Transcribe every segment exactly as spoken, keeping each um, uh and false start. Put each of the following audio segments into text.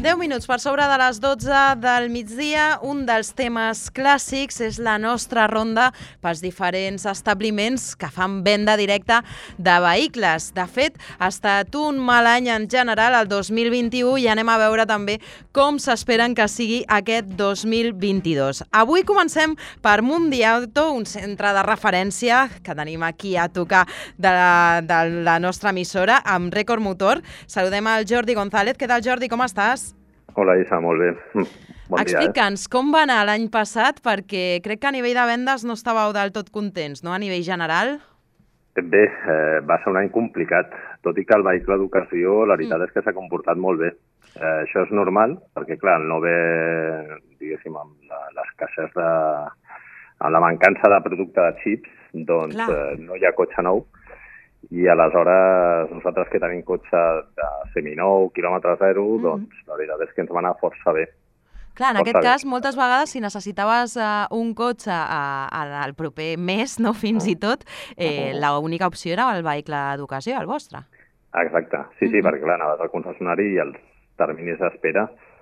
deu minuts per sobre de les dotze del migdia. Un dels temes clàssics és la nostra ronda pels diferents establiments que fan venda directa de vehicles. De fet, ha estat un mal any en general, el dos mil vint-i-u, i anem a veure també com s'esperen que sigui aquest dos mil vint-i-dos. Avui comencem per Mundiauto, un centre de referència que tenim aquí a tocar de la, de la nostra emissora, amb Record Motor. Saludem al Jordi González. Què tal, Jordi? Com estàs? Hola, Isa, molt bé. Bon Explica'ns dia, eh? com va anar l'any passat, perquè crec que a nivell de vendes no estàveu del tot contents, no? A nivell general? Bé, eh, va ser un any complicat, tot i que el vehicle d'ocasió, la veritat mm. és que s'ha comportat molt bé. Eh, això és normal, perquè, clar, no ve, diguéssim, amb la, l'escassez de... amb la mancança de producte de xips, doncs eh, no hi ha cotxe nou, i aleshores nosaltres que tenim cotxe de seminou, quilòmetre zero, mm. doncs la veritat és que ens va anar força bé. Clar, en aquest cas, moltes vegades, si necessitaves uh, un cotxe uh, al proper mes, no fins i tot, eh, uh-huh. l'única opció era el vehicle d'ocasió, el vostre. Exacte, sí, sí, uh-huh. perquè clar, anaves al concessionari i els terminis d'espera,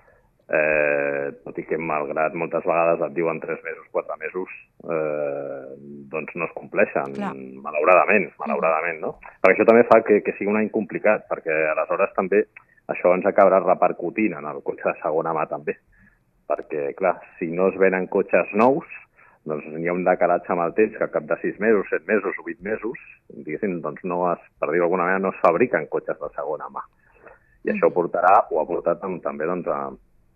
eh, tot i que malgrat moltes vegades et diuen tres mesos, quatre mesos, eh, doncs no es compleixen, clar. malauradament, malauradament, no? Perquè això també fa que, que sigui un any complicat, perquè aleshores també això ens acabarà repercutint en el cotxe de segona mà també. Perquè, clar, si no es venen cotxes nous, doncs hi ha un decalatge amb el temps que al cap de sis mesos, set mesos o vuit mesos, diguéssim, doncs no es, per dir-ho d'alguna manera, no es fabriquen cotxes de segona mà. I això portarà, o ha portat també, doncs, a,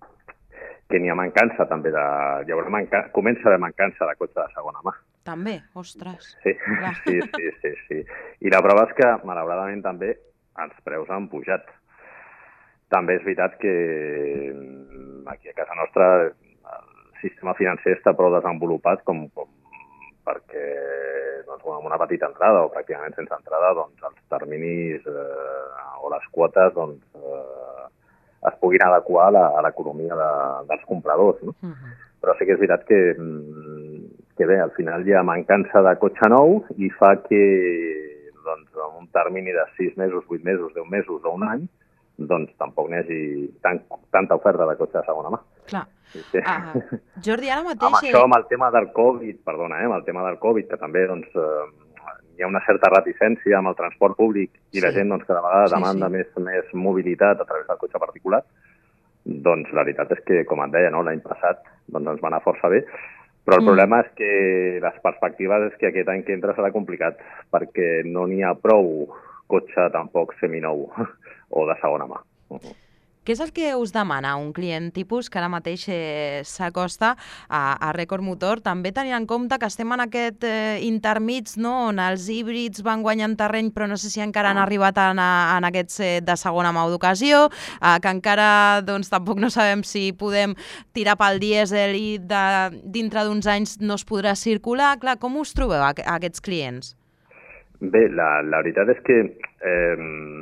que n'hi ha mancança també de... Hi haurà manca, comença a haver mancança de cotxe de segona mà. També? Ostres. Sí, sí, sí, sí, sí. I la prova és que, malauradament, també els preus han pujat. També és veritat que aquí a casa nostra el sistema financer està prou desenvolupat com, com perquè doncs, amb una petita entrada o pràcticament sense entrada doncs, els terminis eh, o les quotes doncs, eh, es puguin adequar a, la, a l'economia de, dels compradors. No? Uh-huh. Però sí que és veritat que, que bé, al final hi ha mancança de cotxe nou i fa que doncs, en un termini de sis mesos, vuit mesos, deu mesos o un any doncs tampoc n'hi hagi tan, tanta oferta de cotxe de segona mà. Clar. Sí, sí. Uh, Jordi, ara mateix... Amb això, amb el tema del Covid, perdona, eh, amb el tema del Covid, que també doncs, eh, hi ha una certa reticència amb el transport públic i sí. la gent doncs, cada vegada demanda sí, sí. Més, més mobilitat a través del cotxe particular, doncs la veritat és que, com et deia, no, l'any passat doncs, ens va anar força bé, però el mm. problema és que les perspectives és que aquest any que entra serà complicat, perquè no n'hi ha prou cotxe tampoc seminou o de segona mà. Uh-huh. Què és el que us demana un client tipus que ara mateix eh, s'acosta a, a Record Motor, també tenint en compte que estem en aquest eh, intermig, no?, on els híbrids van guanyant terreny, però no sé si encara han arribat en, en aquests eh, de segona mà o d'ocasió, eh, que encara doncs, tampoc no sabem si podem tirar pel dièsel i de, dintre d'uns anys no es podrà circular. Clar, com us trobeu a, a aquests clients? Bé, la, la veritat és que eh,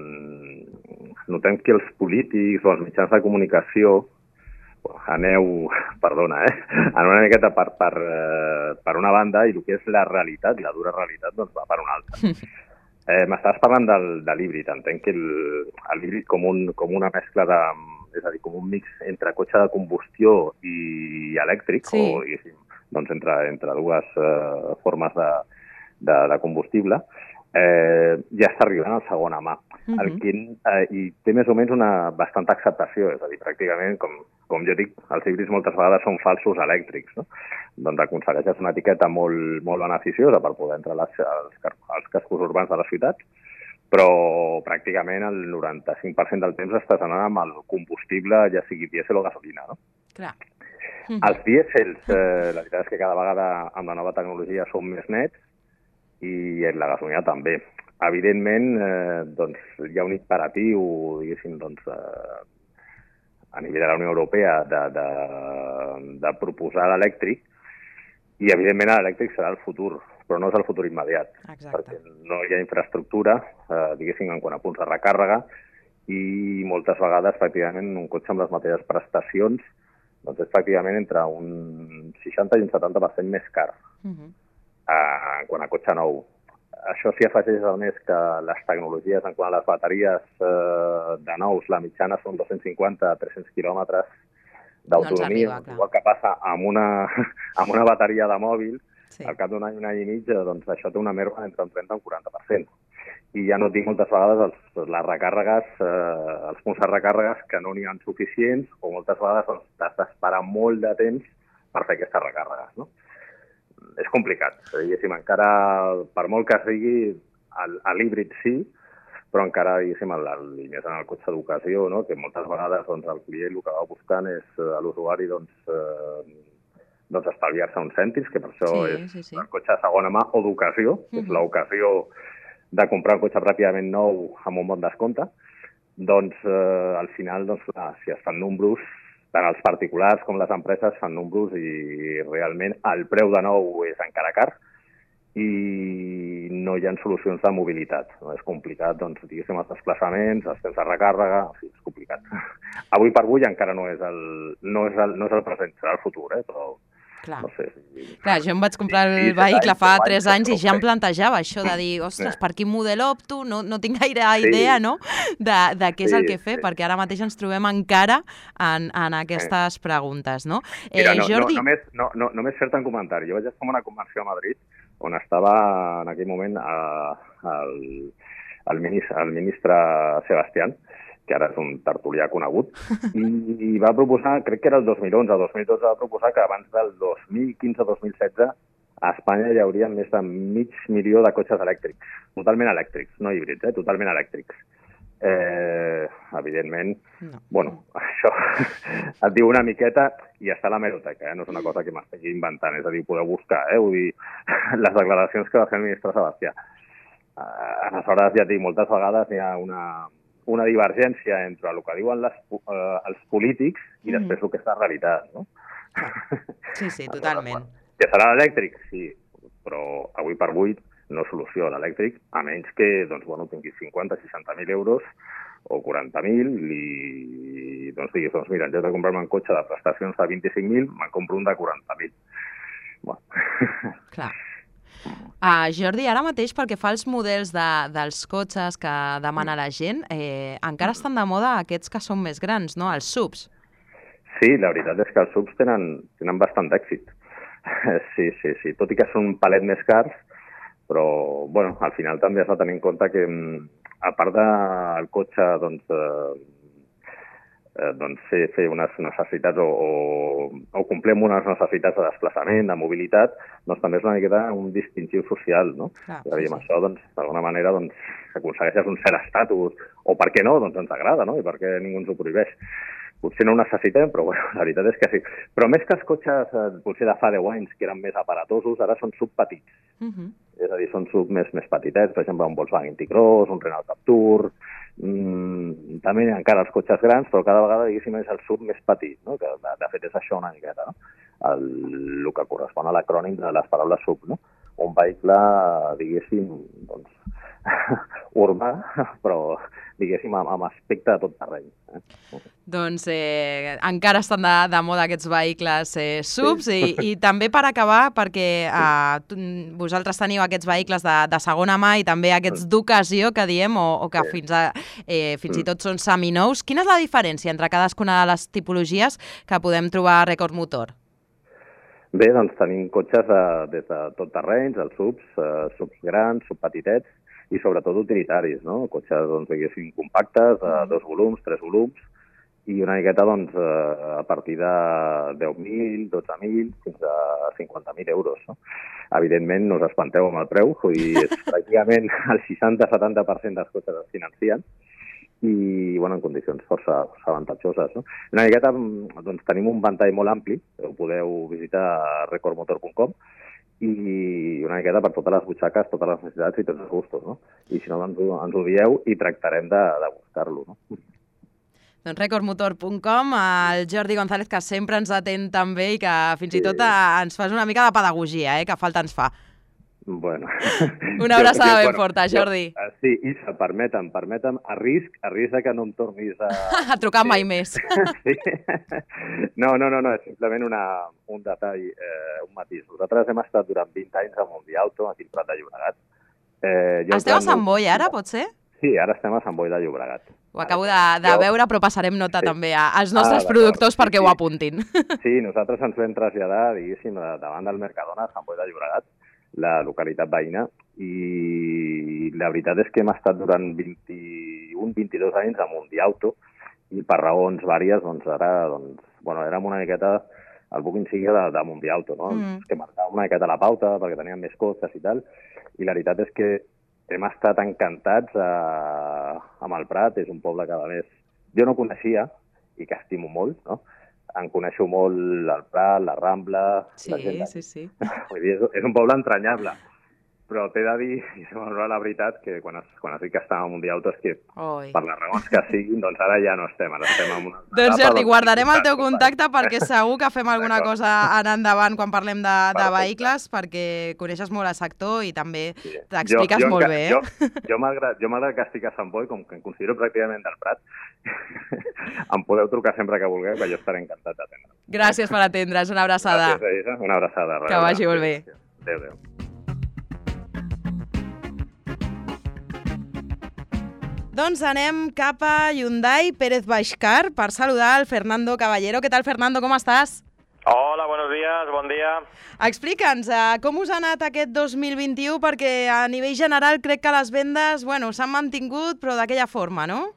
notem que els polítics o els mitjans de comunicació aneu, perdona, eh, en una miqueta per, per, per una banda i el que és la realitat, la dura realitat, doncs va per una altra. Eh, M'estaves parlant del, de l'híbrid, entenc que el, l'híbrid com, un, com una mescla de, és a dir, com un mix entre cotxe de combustió i elèctric, sí. o diguéssim, doncs entre, entre dues eh, formes de De, de combustible, eh, ja està arribant a segona mà. Uh-huh. El que, eh, I té més o menys una bastanta acceptació, és a dir, pràcticament, com, com jo dic, els híbrids moltes vegades són falsos elèctrics, no? Doncs aconsegueixes una etiqueta molt, molt beneficiosa per poder entrar les, als, als cascos urbans de les ciutats, però pràcticament el noranta-cinc per cent del temps estàs anant amb el combustible, ja sigui dièsel o gasolina, no? Clar. Uh-huh. Els dièsels, eh, la veritat és que cada vegada amb la nova tecnologia són més nets, i la gasolina també. Evidentment, eh, doncs, hi ha un imperatiu, diguéssim, doncs, eh, a nivell de la Unió Europea de, de, de proposar l'elèctric i, evidentment, l'elèctric serà el futur, però no és el futur immediat. Exacte. Perquè no hi ha infraestructura, eh, diguéssim, en quant a punts de recàrrega i moltes vegades, pràcticament, un cotxe amb les mateixes prestacions doncs és pràcticament entre un seixanta i un setanta per cent més car. Uh-huh. Uh, en quant a cotxe nou. això s'hi afegeix a més que les tecnologies en quant a les bateries, eh, de nous, la mitjana són dos-cents cinquanta a tres-cents quilòmetres d'autonomia, no igual que passa amb una, amb una bateria de mòbil, sí. Al cap d'un any, un any i mig, doncs això té una merma entre un trenta i un quaranta per cent. I ja no tinc moltes vegades els, les recàrregues, eh, els punts de recàrregues que no n'hi ha suficients, o moltes vegades doncs, t'has d'esperar molt de temps per fer aquestes recàrregues, no? És complicat, diguéssim, encara, per molt que sigui, l'híbrid sí, però encara, diguéssim, el, el, més en el cotxe d'ocasió, no? Que moltes vegades doncs, el client el que va buscant és a l'usuari doncs, eh, doncs estalviar-se uns cèntims, que per això sí, és sí, sí. el cotxe de segona mà o d'ocasió, que és Uh-huh. l'ocasió de comprar un cotxe ràpidament nou amb un bon descompte. Doncs eh, al final, doncs, clar, si es fan números, tant els particulars com les empreses fan números i realment el preu de nou és encara car i no hi ha solucions de mobilitat. No? És complicat, doncs, diguéssim, els desplaçaments, els temps de recàrrega, en fi, és complicat. Avui per avui encara no és el, no és el, no és el present, serà el futur, eh? Però clar. no sé. Si... Clar, jo em vaig comprar el sí, vehicle anys, fa tres anys i ja em plantejava això de dir, ostres, per quin model opto? No, no tinc gaire idea, sí. no?, de, de què sí, és el que fer, sí. perquè ara mateix ens trobem encara en, en aquestes preguntes, no? Mira, eh, no, Jordi... no, només, no, no, només fer-te un comentari. Jo vaig estar en una convenció a Madrid on estava en aquell moment eh, el, el, ministre, el ministre Sebastián, que ara és un tertulià conegut, i, i va proposar, crec que era el dos mil onze o dos mil dotze, va proposar que abans del dos mil quinze o dos mil setze a Espanya hi hauria més de mig milió de cotxes elèctrics, totalment elèctrics, no híbrids, eh? totalment elèctrics. Eh, evidentment, no. bueno, això et diu una miqueta i està a la hemeroteca, eh? No és una cosa que m'estigui inventant, és a dir, podeu buscar, eh? Vull dir, les declaracions que va fer el ministre Sebastià. Eh, aleshores, ja et dic, moltes vegades hi ha una... una divergència entre el que diuen les, eh, els polítics i mm. després el que és la realitat, no? Sí, sí, totalment. Que serà l'elèctric? Sí, però avui per avui no solució l'elèctric, a menys que doncs, bueno, tinguis cinquanta, seixanta mil euros o quaranta mil i doncs diguis, doncs mira, en lloc de comprar-me un cotxe de prestacions de vint-i-cinc mil, me'n compro un de quaranta mil. Bueno. Clar. Uh, Jordi, ara mateix, pel que fa als models de, dels cotxes que demana la gent, eh, encara estan de moda aquests que són més grans, no? Els subs. Sí, la veritat és que els subs tenen, tenen bastant d'èxit. Sí, sí, sí. Tot i que són un palet més cars, però bueno, al final també has de tenir en compte que, a part del cotxe, doncs, eh, eh, doncs fer, fer unes necessitats o, o, o complir amb unes necessitats de desplaçament, de mobilitat, doncs també és una miqueta un distintiu social, no? Clar, és a dir, sí, amb això, doncs, d'alguna manera, doncs, aconsegueixes un cert estatus, o per què no, doncs ens agrada, no? I per què ningú ens ho prohibeix. Potser no ho necessitem, però bueno, la veritat és que sí. Però més que els cotxes, eh, potser de fa deu anys, que eren més aparatosos, ara són subpetits. Uh -huh. És a dir, són sub més, més petitets, per exemple, un Volkswagen T-Cross, un Renault Captur, mm, també encara els cotxes grans, però cada vegada, diguéssim, és el sub més petit, no? Que de, de fet és això una miqueta, no? El, el que correspon a l'acrònim de les paraules sub, no? Un vehicle, diguéssim, doncs, urbà, però, diguéssim, amb, amb aspecte de tot terreny. Eh? Doncs eh, encara estan de, de moda aquests vehicles eh, subs sí. i, i també per acabar, perquè eh, tu, vosaltres teniu aquests vehicles de, de segona mà i també aquests d'ocasió que diem o, o que sí. fins, a, eh, fins i tot són seminous. Quina és la diferència entre cadascuna de les tipologies que podem trobar a Record Motor? Bé, doncs tenim cotxes de, des de tot terrenys, els subs, eh, subs grans, subpetitets, i sobretot utilitaris, no? Cotxes, doncs, diguéssim, compactes, a dos volums, tres volums, i una miqueta, doncs, a partir de deu mil, dotze mil, fins a cinquanta mil euros, no? Evidentment, no us espanteu amb el preu, vull dir, és pràcticament el seixanta setanta per cent dels cotxes es financien, i, bueno, en condicions força, força avantatjoses, no? Una miqueta, doncs, tenim un ventall molt ampli, ho podeu visitar a record motor punt com, i una miqueta per totes les butxaques, totes les necessitats i tots els gustos, no? I si no, doncs ens ho dieu i tractarem de, de buscar-lo, no? Doncs record motor punt com, el Jordi González, que sempre ens atén també i que fins sí. i tot ens fas una mica de pedagogia, eh, que falta ens fa. Bueno. Una abraçada ben bueno, forta, Jordi. Jo, sí, Isa, permetem, permetem, a risc, a risc que no em tornis a... a trucar sí. mai més. Sí. No, no, no, no, és simplement una, un detall, eh, un matís. Nosaltres hem estat durant vint anys a Mundiauto, aquí al Prat de Llobregat, Eh, jo Esteu a plano- Sant Boi ara, pot ser? Sí, ara estem a Sant Boi de Llobregat. Ho acabo de, de Jo- veure, però passarem nota Sí. també a- als nostres Ah, d'acord. productors Sí, perquè sí. ho apuntin. Sí, nosaltres ens vam traslladar, diguéssim, de- davant del Mercadona, a Sant Boi de Llobregat, la localitat veïna, i la veritat és que hem estat durant vint-i-un vint-i-dos anys a Mundiauto, i per raons vàries, doncs ara, doncs, bueno, érem una miqueta el book insígnia de, de Mundiauto, no? Mm. Que marcava una miqueta la pauta perquè teníem més cotxes i tal, i la veritat és que hem estat encantats eh, amb el Prat, és un poble que a més jo no coneixia i que estimo molt, no? En coneixo molt el Prat, la Rambla... Sí, la gent de- sí, sí. Vull dir, és, és un poble entranyable, però t'he de dir, i se m'ha la veritat, que quan, es, quan has dit que estàvem a Mundiauto és que Oi. per les raons que siguin, doncs ara ja no estem, ara estem en una... Doncs etapa Jordi, doncs, guardarem el teu total. contacte perquè segur que fem alguna D'acord. cosa en endavant quan parlem de, de Perfecte. vehicles, perquè coneixes molt el sector i també Sí. t'expliques Jo- jo molt enca- bé. Jo, Eh? jo malgrat, jo malgrat que estic a Sant Boi, com que em considero pràcticament del Prat, em podeu trucar sempre que vulgueu, que jo estaré encantat d'atendre. Gràcies per atendre's, una abraçada. Gràcies, Elisa. Una abraçada. Que vagi molt bé. Adéu, adéu. Doncs anem cap a Hyundai Pérez Baixcar per saludar el Fernando Caballero. Què tal, Fernando, com estàs? Hola, buenos días, bon dia. Explica'ns, uh, com us ha anat aquest dos mil vint-i-u, perquè a nivell general crec que les vendes, bueno, s'han mantingut, però d'aquella forma, ¿no?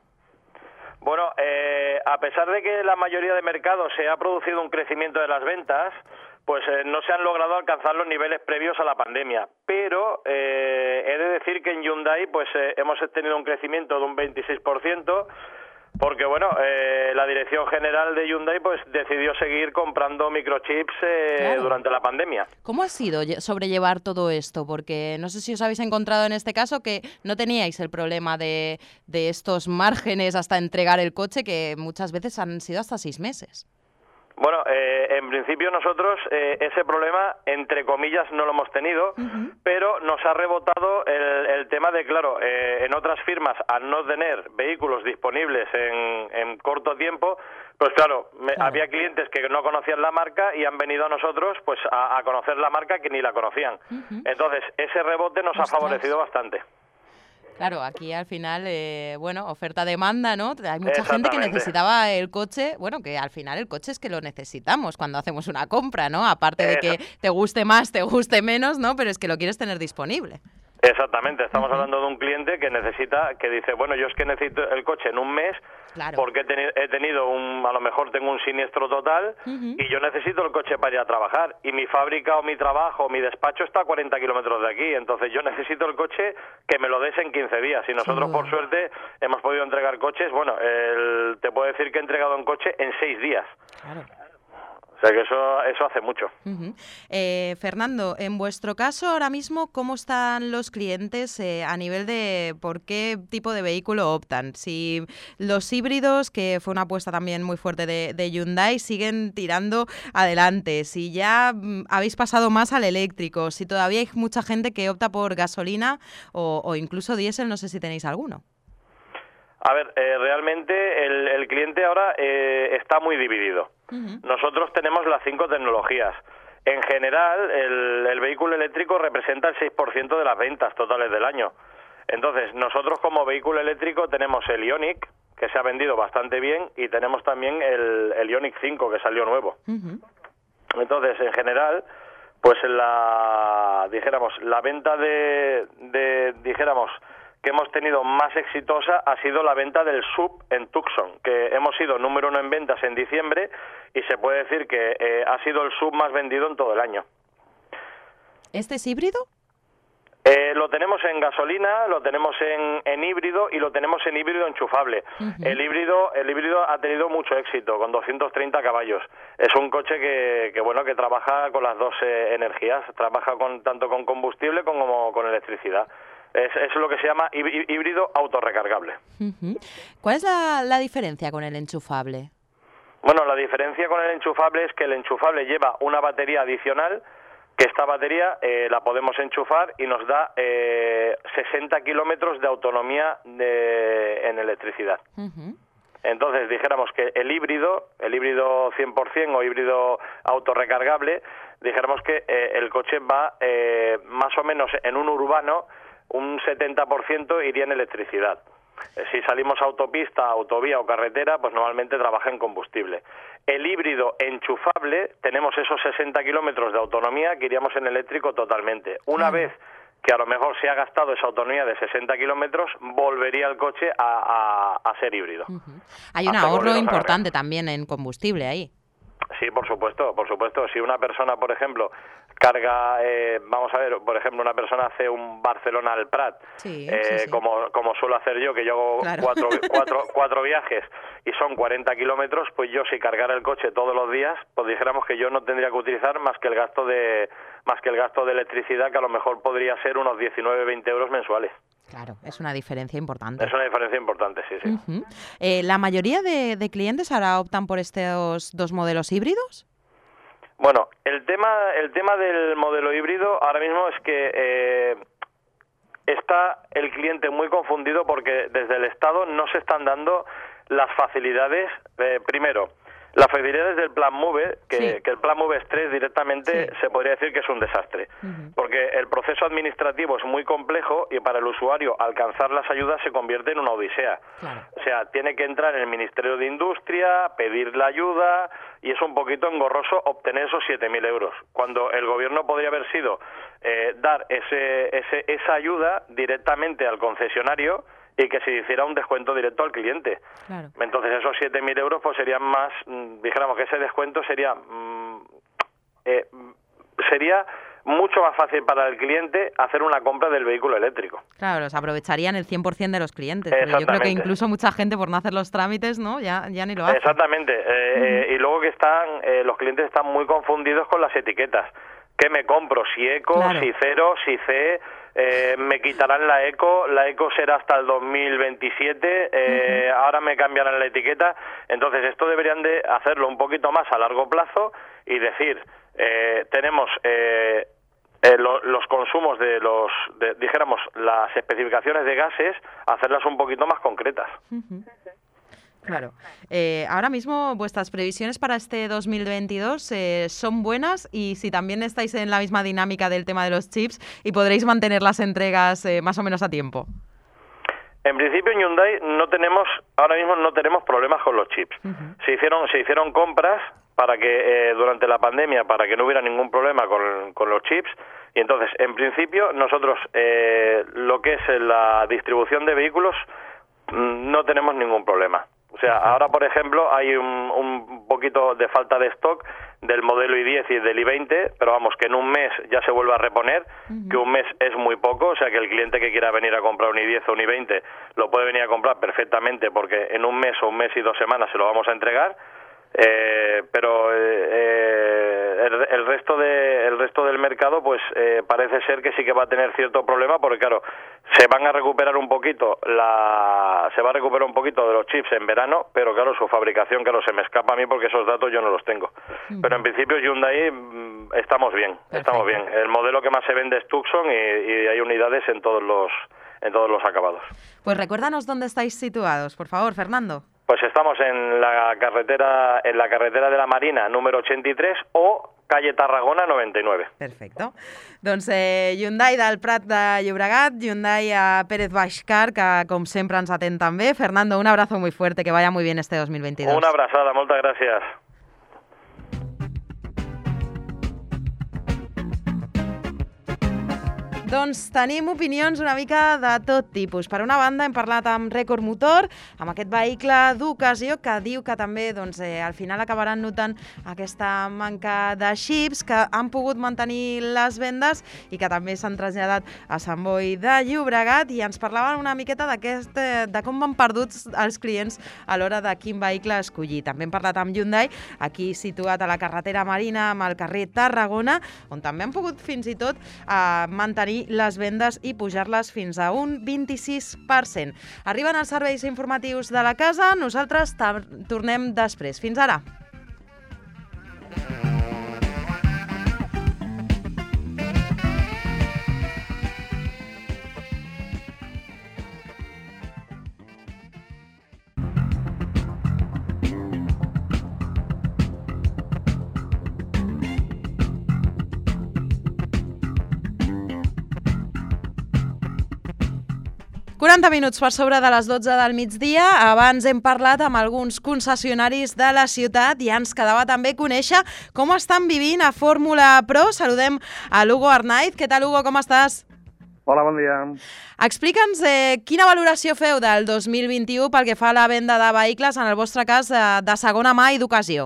Bueno, eh, a pesar de que la mayoría de mercados se ha producido un crecimiento de las ventas, pues eh, no se han logrado alcanzar los niveles previos a la pandemia. Pero eh, he de decir que en Hyundai pues eh, hemos tenido un crecimiento de un veintiséis por ciento, porque bueno, eh, la dirección general de Hyundai pues decidió seguir comprando microchips eh, Claro. durante la pandemia. ¿Cómo ha sido lle- sobrellevar todo esto? Porque no sé si os habéis encontrado en este caso que no teníais el problema de, de estos márgenes hasta entregar el coche, que muchas veces han sido hasta seis meses. Bueno, eh, en principio nosotros eh, ese problema, entre comillas, no lo hemos tenido, Ujú. pero nos ha rebotado el, el tema de, claro, eh, en otras firmas, al no tener vehículos disponibles en, en corto tiempo, pues claro, me- Claro. había clientes que no conocían la marca y han venido a nosotros pues a, a conocer la marca que ni la conocían. Ujú. Entonces, ese rebote nos Ostras. ha favorecido bastante. Claro, aquí al final, eh, bueno, oferta-demanda, ¿no? Hay mucha gente que Exactamente. necesitaba el coche, bueno, que al final el coche es que lo necesitamos cuando hacemos una compra, ¿no? Aparte de que te guste más, te guste menos, ¿no? Pero es que lo quieres tener disponible. Exactamente, estamos hablando de un cliente que necesita, que dice, bueno, yo es que necesito el coche en un mes Claro. porque he, teni- he tenido un, a lo mejor tengo un siniestro total Ujú. y yo necesito el coche para ir a trabajar y mi fábrica o mi trabajo o mi despacho está a cuarenta kilómetros de aquí, entonces yo necesito el coche que me lo des en quince días y nosotros duda. por suerte hemos podido entregar coches, bueno, el- te puedo decir que he entregado un coche en seis días, Claro. o sea que eso, eso hace mucho. Ujú. Eh, Fernando, en vuestro caso ahora mismo, ¿cómo están los clientes eh, a nivel de por qué tipo de vehículo optan? Si los híbridos, que fue una apuesta también muy fuerte de, de Hyundai, siguen tirando adelante, si ya mm, habéis pasado más al eléctrico, si todavía hay mucha gente que opta por gasolina o, o incluso diésel, no sé si tenéis alguno. A ver, eh, realmente el, el cliente ahora eh, está muy dividido. Ujú. Nosotros tenemos las cinco tecnologías. En general, el, el vehículo eléctrico representa el seis por ciento de las ventas totales del año. Entonces, nosotros como vehículo eléctrico tenemos el Ioniq, que se ha vendido bastante bien, y tenemos también el, el Ioniq cinco, que salió nuevo. Ujú. Entonces, en general, pues la, dijéramos, la venta de, de, dijéramos, que hemos tenido más exitosa ha sido la venta del sub en Tucson, que hemos sido número uno en ventas en diciembre y se puede decir que eh, ha sido el sub más vendido en todo el año. ¿Este es híbrido? Eh, lo tenemos en gasolina, lo tenemos en, en híbrido y lo tenemos en híbrido enchufable. Ujú. El híbrido el híbrido ha tenido mucho éxito, con doscientos treinta caballos. Es un coche que, que bueno que trabaja con las dos eh, energías, trabaja con tanto con combustible como con electricidad. Es, es lo que se llama hí- híbrido autorrecargable. Ujú. ¿Cuál es la, la diferencia con el enchufable? Bueno, la diferencia con el enchufable es que el enchufable lleva una batería adicional, que esta batería eh, la podemos enchufar y nos da eh, sesenta kilómetros de autonomía de, en electricidad. Ujú. Entonces, dijéramos que el híbrido, el híbrido cien por ciento o híbrido autorrecargable, dijéramos que eh, el coche va eh, más o menos en un urbano un setenta por ciento iría en electricidad. Si salimos a autopista, autovía o carretera, pues normalmente trabaja en combustible. El híbrido enchufable, tenemos esos sesenta kilómetros de autonomía que iríamos en eléctrico totalmente. Una vez que a lo mejor se ha gastado esa autonomía de sesenta kilómetros, volvería el coche a, a, a ser híbrido. Uh-huh. Hay un ahorro importante también en combustible ahí. Sí, por supuesto, por supuesto. Si una persona, por ejemplo, carga, eh, vamos a ver, por ejemplo, una persona hace un Barcelona al Prat, sí, eh, sí, sí. como como suelo hacer yo, que yo hago claro. cuatro, cuatro, cuatro viajes y son cuarenta kilómetros, pues yo si cargara el coche todos los días, pues dijéramos que yo no tendría que utilizar más que el gasto de más que el gasto de electricidad, que a lo mejor podría ser unos diecinueve, veinte euros mensuales. Claro, es una diferencia importante. Es una diferencia importante, sí, sí. Uh-huh. Eh, ¿La mayoría de, de clientes ahora optan por estos dos modelos híbridos? Bueno, el tema el tema del modelo híbrido ahora mismo es que eh, está el cliente muy confundido porque desde el Estado no se están dando las facilidades, eh, primero, las facilidades del Plan MOVE, que, sí. que el Plan MOVE tres directamente sí. se podría decir que es un desastre, uh-huh. porque el proceso administrativo es muy complejo y para el usuario alcanzar las ayudas se convierte en una odisea. Claro. O sea, tiene que entrar en el Ministerio de Industria, pedir la ayuda y es un poquito engorroso obtener esos siete mil euros, cuando el gobierno podría haber sido eh, dar ese, ese esa ayuda directamente al concesionario y que se hiciera un descuento directo al cliente. Claro. Entonces esos siete mil euros pues serían más, mmm, dijéramos que ese descuento sería mmm, eh, sería mucho más fácil para el cliente hacer una compra del vehículo eléctrico. Claro, los aprovecharían el cien por ciento de los clientes. Porque yo creo que incluso mucha gente por no hacer los trámites, ¿no? Ya, ya ni lo hace. Exactamente. Eh, uh-huh. eh, y luego que están, eh, los clientes están muy confundidos con las etiquetas. ¿Qué me compro? Si eco, claro. si cero, si C... Eh, me quitarán la eco, la eco será hasta el dos mil veintisiete, eh, uh-huh. ahora me cambiarán la etiqueta, entonces esto deberían de hacerlo un poquito más a largo plazo y decir, eh, tenemos eh, eh, lo, los consumos de los, de, dijéramos, las especificaciones de gases, hacerlas un poquito más concretas. Uh-huh. Claro. Eh, ahora mismo vuestras previsiones para este dos mil veintidós eh, son buenas y si también estáis en la misma dinámica del tema de los chips y podréis mantener las entregas eh, más o menos a tiempo. En principio en Hyundai no tenemos, ahora mismo no tenemos problemas con los chips. Uh-huh. Se hicieron, se hicieron compras para que eh, durante la pandemia para que no hubiera ningún problema con, con los chips y entonces en principio nosotros eh, lo que es la distribución de vehículos no tenemos ningún problema. O sea, ahora, por ejemplo, hay un, un poquito de falta de stock del modelo i diez y del i veinte, pero vamos, que en un mes ya se vuelve a reponer, uh-huh. que un mes es muy poco, o sea, que el cliente que quiera venir a comprar un i diez o un i veinte lo puede venir a comprar perfectamente porque en un mes o un mes y dos semanas se lo vamos a entregar, eh, pero eh, el, el resto de el resto del mercado pues eh, parece ser que sí que va a tener cierto problema porque claro, se van a recuperar un poquito la se va a recuperar un poquito de los chips en verano, pero claro, su fabricación, claro, se me escapa a mí porque esos datos yo no los tengo. Uh-huh. Pero en principio Hyundai mmm, estamos bien, Perfecto. estamos bien. El modelo que más se vende es Tucson y, y hay unidades en todos los en todos los acabados. Pues recuérdanos dónde estáis situados, por favor, Fernando. Pues estamos en la carretera en la carretera de la Marina número ochenta y tres o calle Tarragona noventa y nueve. Perfecto. Doncs eh, Hyundai del Prat de Llobregat, Hyundai a Pérez Baixcar, que com sempre ens atén també. Fernando, un abrazo muy fuerte, que vaya muy bien este dos mil veintidós. Una abrazada, moltes gràcies. Doncs tenim opinions una mica de tot tipus. Per una banda hem parlat amb Record Motor, amb aquest vehicle d'ocasió que diu que també doncs, eh, al final acabaran notant aquesta manca de xips, que han pogut mantenir les vendes i que també s'han traslladat a Sant Boi de Llobregat i ens parlaven una miqueta d'aquest, eh, de com van perduts els clients a l'hora de quin vehicle escollir. També hem parlat amb Hyundai, aquí situat a la carretera Marina amb el carrer Tarragona, on també han pogut fins i tot eh, mantenir les vendes i pujar-les fins a un vint-i-sis per cent. Arriben els serveis informatius de la casa, nosaltres tornem després. Fins ara. quaranta minuts per sobre de les dotze del migdia. Abans hem parlat amb alguns concessionaris de la ciutat i ens quedava també conèixer com estan vivint a Fórmula Pro. Saludem a l'Hugo Arnaiz. Què tal, Hugo? Com estàs? Hola, bon dia. Explica'ns eh, quina valoració feu del dos mil vint-i-u pel que fa a la venda de vehicles, en el vostre cas, eh, de segona mà i d'ocasió.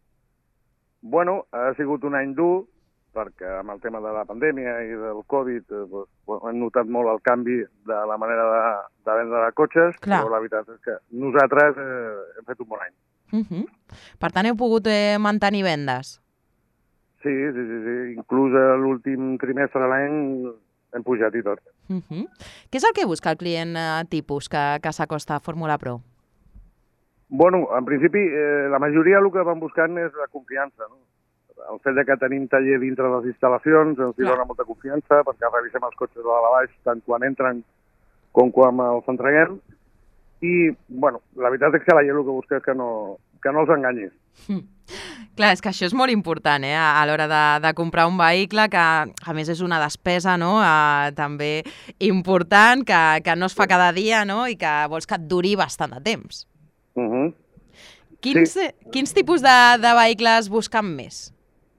Bueno, ha sigut un any dur, perquè amb el tema de la pandèmia i del Covid eh, doncs, hem notat molt el canvi de la manera de, de vendre cotxes, Clar. Però la veritat és que nosaltres eh, hem fet un bon any. Uh -huh. Per tant, heu pogut eh, mantenir vendes? Sí, sí, sí, sí. Inclús l'últim trimestre de l'any hem pujat i tot. Uh -huh. Què és el que busca el client eh, tipus que, que s'acosta a Fórmula Pro? Bueno, en principi, eh, la majoria el que van buscant és la confiança, no? El fet de que tenim taller dintre de les instal·lacions ens dona molta confiança perquè revisem els cotxes de dalt a baix tant quan entren com quan els entreguem i, bueno, la veritat és que la gent el que busca és que no, que no els enganyis. Mm. Clar, és que això és molt important, eh? a, a l'hora de, de comprar un vehicle, que a més és una despesa, no? Uh, també important, que, que no es fa cada dia, no? I que vols que et duri bastant de temps. Uh -huh. Quins, sí. quins tipus de, de vehicles busquen més?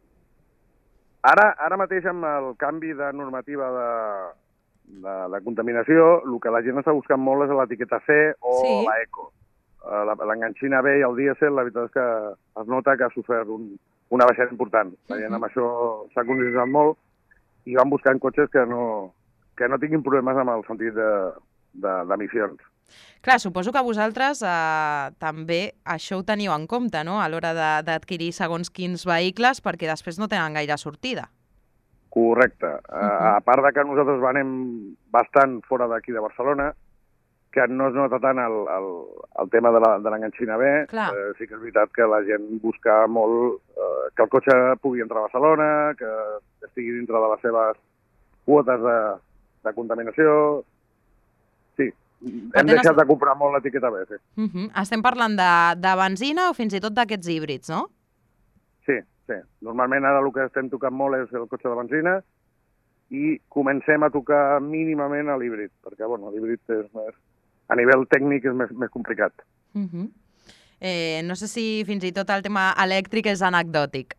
Ara, ara mateix amb el canvi de normativa de, de, de contaminació, el que la gent està buscant molt és l'etiqueta C o sí. la Eco. L'enganxina B i el dièsel, la veritat és que es nota que ha sofert un, una baixada important. La gent amb això s'ha conscienciat molt i van buscant cotxes que no, que no tinguin problemes amb el sentit d'emissions. De, Clar, suposo que vosaltres eh, també això ho teniu en compte, no?, a l'hora d'adquirir segons quins vehicles, perquè després no tenen gaire sortida. Correcte. Uh -huh. A part de que nosaltres venem bastant fora d'aquí de Barcelona, que no es nota tant el, el, el tema de l'enganxina B, eh, sí que és veritat que la gent busca molt eh, que el cotxe pugui entrar a Barcelona, que estigui dintre de les seves quotes de, de contaminació. Sí, hem deixat de comprar molt l'etiqueta B, sí. Uh -huh. Estem parlant de, de benzina o fins i tot d'aquests híbrids, no? Sí, sí. Normalment ara el que estem tocant molt és el cotxe de benzina i comencem a tocar mínimament l'híbrid, perquè bueno, l'híbrid és més, a nivell tècnic és més, més complicat. Uh -huh. eh, no sé si fins i tot el tema elèctric és anecdòtic.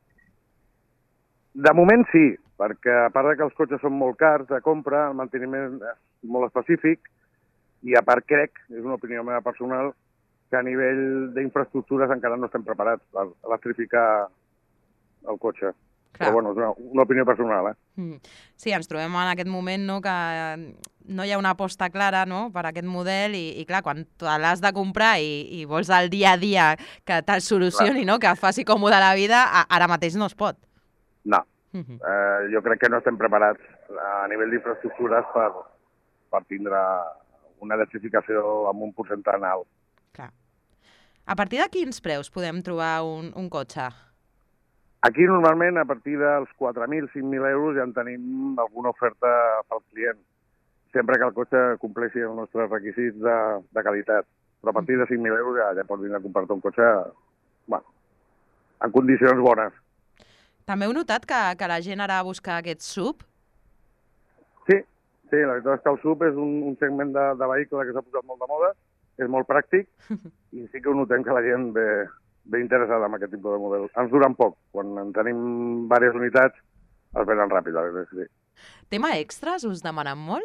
De moment sí, perquè a part de que els cotxes són molt cars de compra, el manteniment és molt específic, i a part crec, és una opinió meva personal, que a nivell d'infraestructures encara no estem preparats per electrificar el cotxe. Clar. Però bueno, és una, una opinió personal, eh? Mm. Sí, ens trobem en aquest moment, no?, que no hi ha una aposta clara, no?, per aquest model i, i clar, quan l'has de comprar i, i vols el dia a dia que te'l solucioni, clar, no?, que et faci còmode la vida, ara mateix no es pot. No. Uh -huh. eh, jo crec que no estem preparats a nivell d'infraestructures per, per tindre una electrificació amb un percentatge alt. Clar. A partir de quins preus podem trobar un, un cotxe? Aquí normalment a partir dels quatre mil, cinc mil euros ja en tenim alguna oferta pel client, sempre que el cotxe compleixi els nostres requisits de, de qualitat. Però a partir de cinc mil euros ja, ja pots vindre a comprar-te un cotxe, bueno, en condicions bones. També heu notat que, que la gent ara busca aquest S U V? Sí, sí, la veritat és que el S U V és un, un segment de, de vehicle que s'ha posat molt de moda, és molt pràctic i sí que ho notem que la gent ve, ve interessada en aquest tipus de model. Ens duren poc, quan en tenim diverses unitats es venen ràpid. Sí. Tema extras us demanen molt?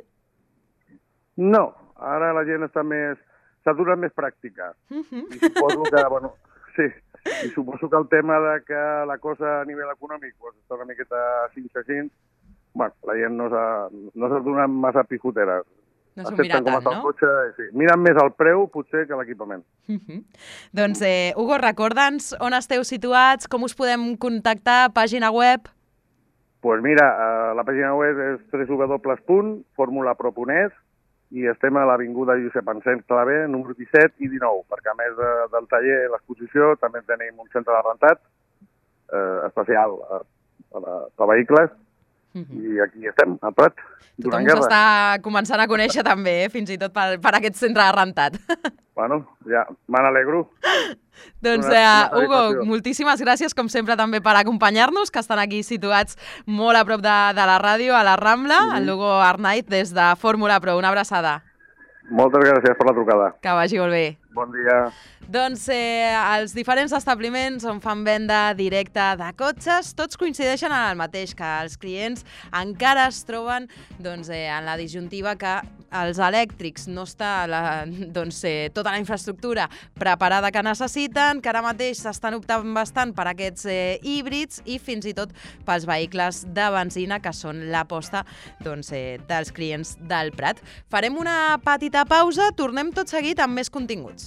No, ara la gent està més... s'ha donat més pràctica. Uh -huh. I suposo que, bueno, sí, i suposo que el tema de que la cosa a nivell econòmic pues, està una miqueta cinc-cinc, bueno, la gent no s'ha no donat massa pijoteres. No s'ho mira tant, no? Cotxe, sí. Miren més el preu, potser, que l'equipament. Uh -huh. Doncs, eh, Hugo, recorda'ns on esteu situats, com us podem contactar, pàgina web? Doncs pues mira, uh, la pàgina web és w w w punt formulapro punt es i estem a l'avinguda Josep Anselm Clavé, número disset i dinou, perquè a més de, del taller i l'exposició també tenim un centre de rentat eh, especial per vehicles. Uh-huh. I aquí estem, a Prat, donant guerra. Tothom s'està començant a conèixer també, eh? Fins i tot per, per aquest centre de rentat. Bueno, ja, me n'alegro. Doncs, una, una Hugo, moltíssimes gràcies, com sempre, també per acompanyar-nos, que estan aquí situats molt a prop de, de la ràdio, a la Rambla, uh-huh. el Hugo Arnaiz, des de Fórmula Pro. Una abraçada. Moltes gràcies per la trucada. Que vagi molt bé. Bon dia. Doncs eh, els diferents establiments on fan venda directa de cotxes, tots coincideixen en el mateix, que els clients encara es troben doncs, eh, en la disjuntiva que els elèctrics no està la, doncs, eh, tota la infraestructura preparada que necessiten, que ara mateix s'estan optant bastant per aquests eh, híbrids i fins i tot pels vehicles de benzina, que són l'aposta doncs, eh, dels clients del Prat. Farem una petita pausa, tornem tot seguit amb més continguts.